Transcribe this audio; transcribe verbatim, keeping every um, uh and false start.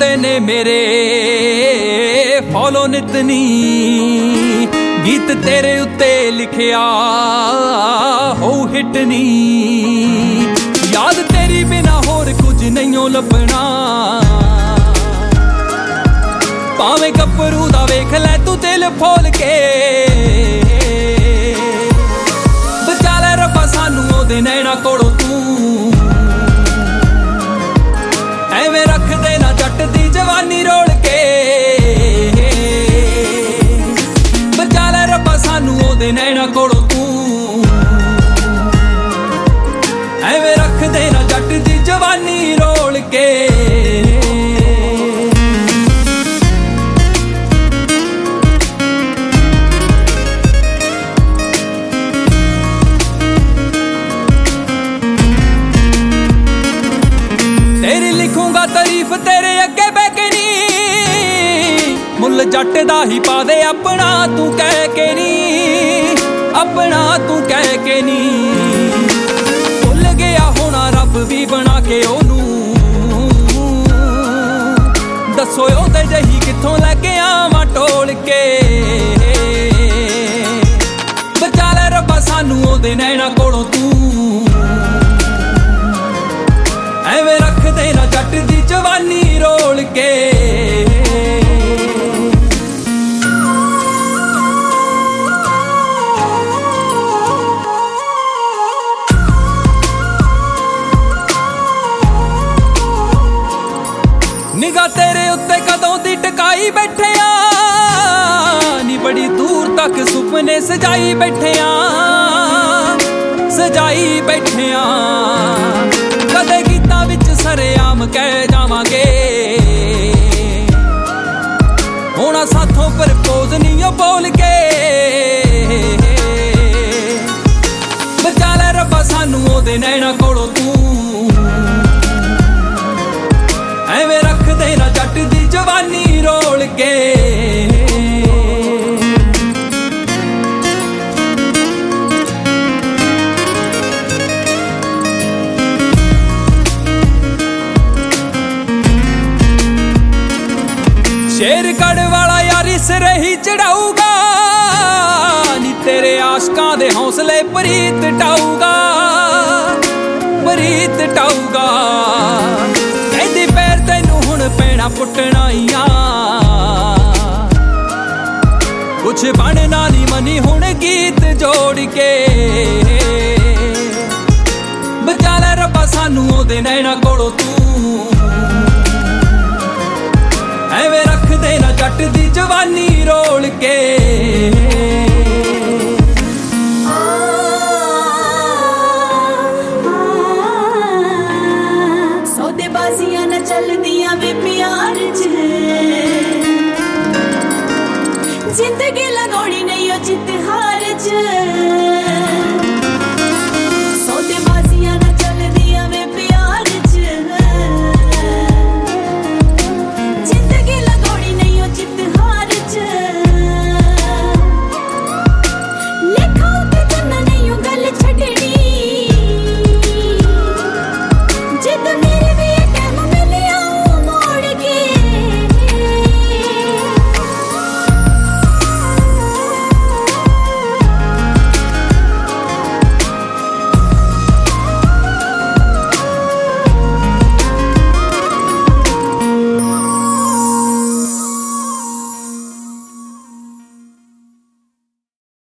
ਹੁੰਦੇ ਨੇ ਮੇਰੇ ਫੋਲੋ ਨਿਤਨੀ ਗੀਤ ਤੇਰੇ ਉੱਤੇ ਲਿਖਿਆ ਹੋ ਹਿੱਟ ਨੀ ਯਾਦ ਤੇਰੀ ਬਿਨਾ ਹੋਰ ਕੁਝ ਨਹੀਂਓ ਲੱਭਣਾ ਭਾਵੇਂ ਗੱਭਰੂ ਦਾ ਵੇਖ ਲੈ ਤੂੰ ਦਿਲ ਫੋਲ ਕੇ ਬਚਾ ਲੈ ਰੱਬਾ ਸਾਨੂੰ ਉਹਦੇ ਨੈਣਾ ਕੋਲੋਂ ਤੂੰ ਐਵੇਂ ਰੱਖਦੇ ਨਾ ਜੱਟ ਦੀ ਜਵਾਨੀ ਰੋਲ ਕੇ ਬਚਾ ਲੈ ਰੱਬਾ ਸਾਨੂੰ ਉਹਦੇ ਨੈਣਾ ਕੋਲੋਂ ਤੂੰ ਐਵੇਂ ਰੱਖਦੇ ਨਾ ਜੱਟ ਦੀ ਜਵਾਨੀ ਰੋਲ ਕੇ ਤਾਰੀਫ ਤੇਰੇ ਅੱਗੇ ਬਹਿ ਕੇ ਨੀ ਮੁੱਲ ਜੱਟ ਦਾ ਹੀ ਪਾ ਦੇ ਆਪਣਾ ਤੂੰ ਕਹਿ ਕੇ ਨੀ ਆਪਣਾ ਤੂੰ ਕਹਿ ਕੇ ਨੀ ਭੁੱਲ ਗਿਆ ਹੋਣਾ ਰੱਬ ਵੀ ਬਣਾ ਕੇ ਉਹਨੂੰ ਦੱਸੋ ਉਹਦੇ ਜਿਹੀ ਕਿੱਥੋਂ ਲੈ ਕੇ ਆਵਾਂ ਟੋਲ ਕੇ ਬਚਾ ਲੈ ਰੱਬਾ ਸਾਨੂੰ ਉਹਦੇ ਨੈਣਾ ਕੋਲੋਂ ਤੂੰ ਐਵੇਂ ਰੱਖਦੇ ਨਾ ਜੱਟ ਦੀ ਜਵਾਨੀ ਰੋਲ ਕੇ ਨਿਗਾਹ ਤੇਰੇ ਉੱਤੇ ਕਦੋਂ ਦੀ ਟਿਕਾਈ ਬੈਠਿਆ ਨੀ ਬੜੀ ਦੂਰ ਤੱਕ ਸੁਪਨੇ ਸਜਾਈ ਬੈਠਿਆ ਸਜਾਈ ਬੈਠਿਆ ਕਦੇ ਗੀਤਾਂ ਵਿੱਚ ਸਰੇਆਮ ਕਹਿ ਜਾਵਾਂਗੇ ਹੋਣਾ ਸਾਥੋਂ ਪ੍ਰਪੋਜ਼ ਨਹੀਂ ਉਹ ਬੋਲ ਕੇ ਬਚਾ ਲੈ ਰੱਬਾ ਸਾਨੂੰ ਉਹਦੇ ਨੈਣਾ ਕੋਲੋਂ ਤੂੰ ਐਵੇਂ ਰੱਖਦੇ ਨਾ ਜੱਟ ਦੀ ਜਵਾਨੀ ਰੋਲ ਕੇ ਸ਼ੇਰਗੜ੍ਹ ਵਾਲਾ ਯਾਰ ਇਸ ਰਹੀ ਚੜਾਊਗਾ ਨੀ ਤੇਰੇ ਆਸ਼ਕਾਂ ਦੇ ਹੌਸਲੇ ਪ੍ਰੀਤ ਟਾਊਗਾ ਪ੍ਰੀਤ ਟਾਊਗਾ ਕਹਿੰਦੀ ਪੈਰ ਤੈਨੂੰ ਹੁਣ ਪੈਣਾ ਪੁੱਟਣਾ ਈ ਆ ਕੁਛ ਬਣਨਾ ਨੀ ਮਨੀ ਹੁਣ ਗੀਤ ਜੋੜ ਕੇ ਬਚਾ ਲੈ ਰੱਬਾ ਸਾਨੂੰ ਉਹਦੇ ਨੈਣਾ ਕੋਲੋਂ ਤੂੰ ਐਵੇਂ ਰੱਖਦੇ ਨਾ ਜੱਟ ਦੀ ਜਵਾਨੀ ਰੋਲ ਕੇ